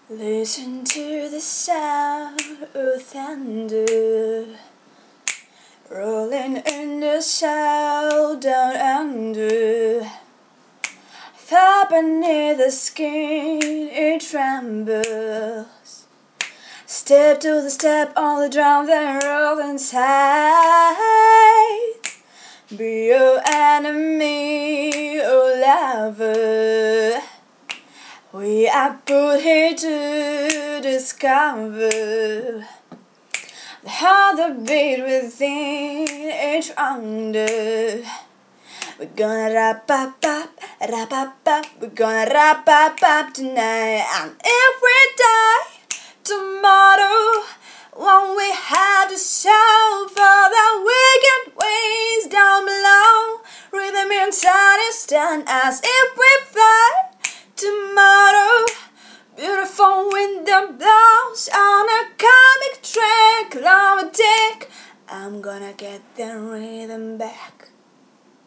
Listen to the sound of thunder rolling in the south down under. Far beneath the skin it trembles. Step to the step on the drum, then roll inside. Be your enemy or lover. We are put here to discover the heartbeat within each under. We're gonna wrap up, we're gonna wrap up tonight. And if we die tomorrow, won't we have to suffer the wicked ways down below? Rhythm inside is stand as if we fly tomorrow. Beautiful wind that blows on a comic track, love a dick. I'm gonna get the rhythm back.